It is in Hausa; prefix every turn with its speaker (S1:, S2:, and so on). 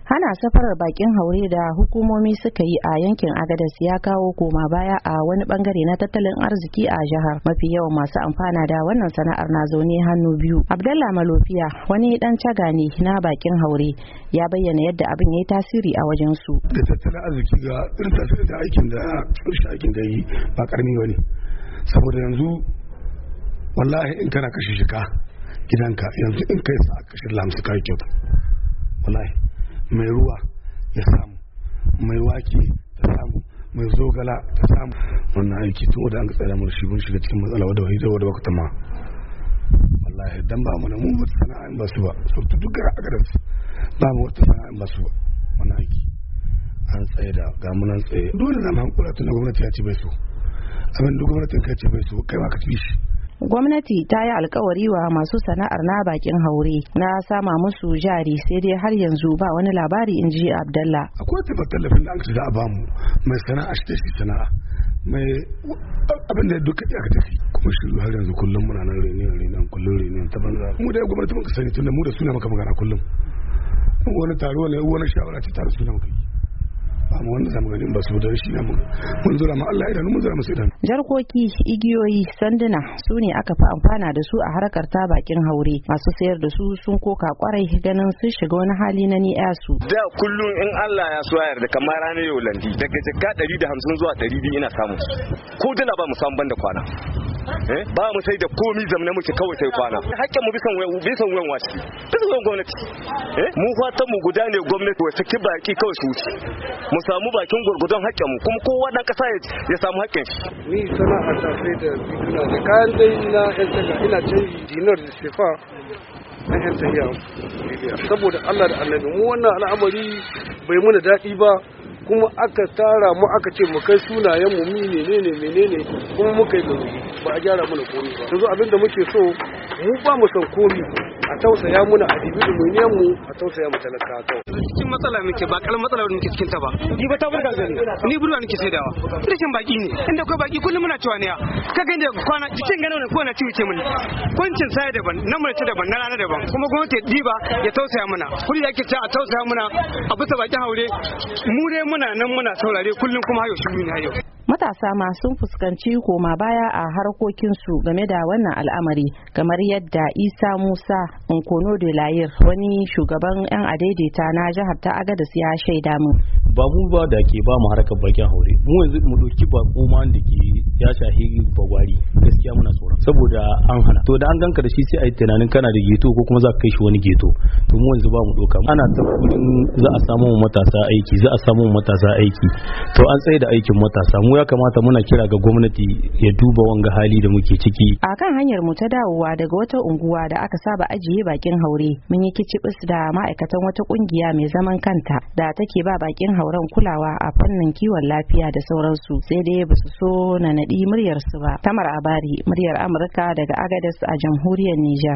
S1: Hana safarar bakin haure da hukumomi suka yi a yankin Agadez ya kawo koma baya a wani bangare na tattalin arziki a jihar. Mafi yawan masu amfana da wannan sana'ar na zaune hannu biyu. Abdallah Malofiya, wani dan caga ne na bakin haure, ya bayyana yadda abin ya yi tasiri a wajen su.
S2: Da tattalin arziki ga irin tasiri da aikin da yi ba karami bane. Saboda yanzu wallahi in kana kashe shika gidanka, yanzu in kai sa kashe lamsu kai kyauta. Wallahi mai ruwa ya samu, mai wake ta samu, mai zogala ta samu. Wannan aiki tun wadda an ka tsaya mana shi mun shiga cikin matsala wadda baka tama. Wallahi dan ba mu mun wata sana'a in ba su ba, sautu duk gara a garin ba mu wata sana'a in ba su ba. Wannan aiki an tsaye da ga munan tsaye dole zama hankula tun da gwamnati ya ce bai so. Abin da gwamnatin ka ce bai so kai ma ka ci shi.
S1: Gwamnati ta yi alkawari wa masu sana'ar na bakin haure na sama musu jari, sai dai har yanzu ba wani labari, in ji Abdallah.
S2: Akwai tallafin da an za a bamu mai sana'a shi sana'a mai abin da duka ya ka tafi kuma shi har yanzu kullum muna nan reunion kullum ta banza. Mu da gwamnati muka sani tunda mu da suna maka magana kullum. Wani taro ne wani shawara ce tare suna maka yi. Amma wanda zamu gani ba su da shi ne mun zura ma Allah idan mun zura musu idan.
S1: Jarkoki, igiyoyi, sanduna su ne aka fi amfana da su a harkar ta bakin haure. Masu sayar da su sun koka kwarai ganin sun shiga wani hali na ni'yasu.
S3: Da kullum in Allah ya so ya yarda kamar ranar yau landi daga jaka 150 zuwa 200 ina samu. Ko dala ba mu samu banda kwana. Ba mu sai da komi zamna muke kawai sai kwana. Hakkin mu bisan wayan wasu. Bisan wayan gwamnati. Mu fatan mu guda ne gwamnati wa saki baki kawai su wuce. Mu samu bakin gurgudun haƙƙin mu kuma kowa dan kasa ya samu haƙƙin shi.
S4: Ni sana'a ta sai da biduna da kayan dai na yan taga ina canji dinar da sefa na yan tahiya. Saboda Allah da Annabi mu wannan al'amari bai muna daɗi ba, kuma aka tara mu aka ce mu kai sunayen mu menene kuma muka yi ba a gyara mana komai ba. Yanzu abin da muke so mu ba mu san komai, a tausaya muna a dibi dumuniyan mu, a tausaya mu talaka kawai.
S5: Cikin matsala muke ba kalamin matsala muke cikin ta ba. Ni ba ta burga gani. Ni burwa nake saidawa. Rashin baki ne. Inda akwai baki kullum muna cewa ne. Ka ga inda kwana cikin ganin ko na ciwo ce mun. Kuncin sai daban, na mace daban, na rana daban. Kuma gwamnati diba ya tausaya mana. Kulli yake ta a tausaya mana a bisa bakin haure. Mu dai muna nan muna saurare kullum kuma hayo shi ne hayo.
S1: Matasa ma sun fuskanci koma baya a harkokinsu game da wannan al'amari, kamar yadda Isa Musa Nkono de Layir, wani shugaban 'yan adaidaita na jihar ta Agadez, ya shaida mu.
S6: Ba mu ba da ke ba mu harkar bakin haure, mu yanzu mu doki ba koma da ke ya shahi bagwari, gaskiya muna tsoron saboda an hana. To da an ganka da shi sai a yi tunanin kana da geto ko kuma za ka kai shi wani geto. To mu yanzu ba mu doka. Ana tabbatin za a samu matasa aiki, to an tsaye da aikin matasa. Mu ya kamata muna kira ga gwamnati ya duba wanga hali da muke ciki.
S1: A kan hanyar mu ta dawowa daga wata unguwa da aka saba ajiye bakin haure, mun yi kicibis da ma'aikatan wata kungiya mai zaman kanta da take ba bakin hauren kulawa a fannin kiwon lafiya da sauransu, sai dai ba su so na naɗi muryarsu ba. Tamar Abari, muryar Amurka daga Agadez a jamhuriyar Nijar.